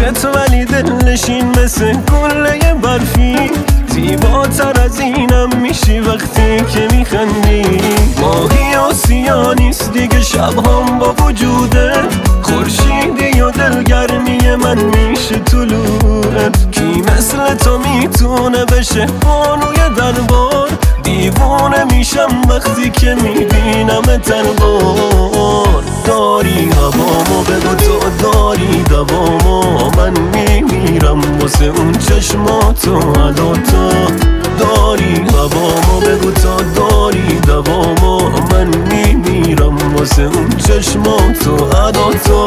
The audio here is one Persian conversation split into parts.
عشقت ولی دلنشین مثل گله برفی، زیباتر از اینم میشی وقتی که میخندی. ماهی آسیا نیست دیگه شبهام با وجوده، خورشیدی و دلگرمی من میشه طلوعت. کی مثل تو میتونه بشه بانوی دربار، دیوانه میشم وقتی که میبینم تنبار. داری هوامو بگو تو داری دوامو، من میمیرم واسه اون چشماتو عداتا. داری هوامو بگو تو داری دوامو، من میمیرم واسه اون چشماتو عداتا.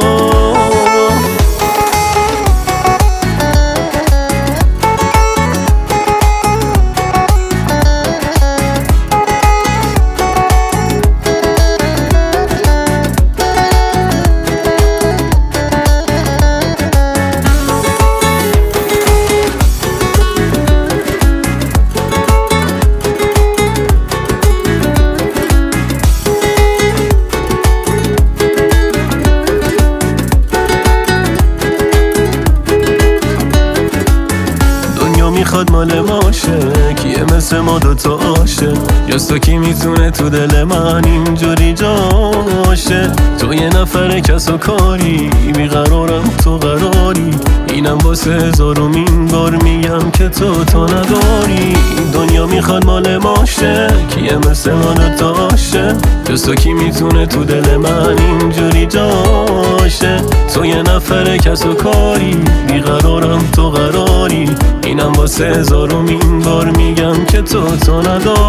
میخواد مال ماشه، کیه مثل ما دوتا عاشق؟ جز تو کی میتونه تو دل من اینجوری جاشه؟ تو یه نفر کس و کاری، بیقرارم تو قراری، اینم واسه هزارمین بار میگم که تو نداری. دنیا میخواد مال ماشه، کیه مثل ما دوتا عاشق؟ جز تو کی میتونه تو دل من اینجوری جاشه؟ تو یه نفر کس و کاری، بیقرارم تو قراری، اینم واسه هزارمین بار میگم که تو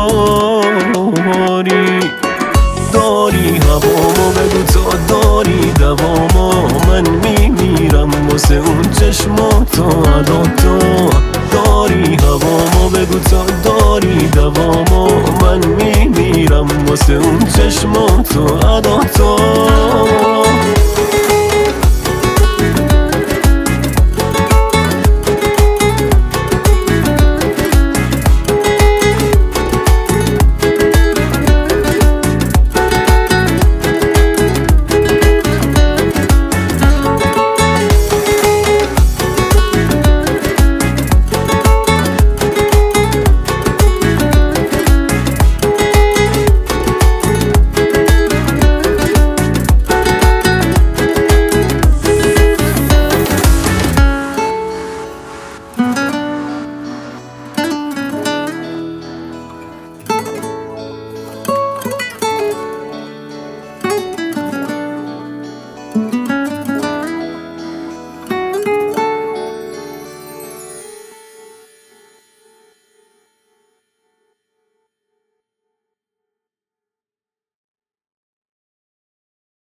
نداری. داری هوامو بگو تو داری دوامو، من میمیرم واسه اون چشماتو عداتا. داری هوامو بگو تو داری دوامو، من میمیرم واسه اون چشماتو عداتا.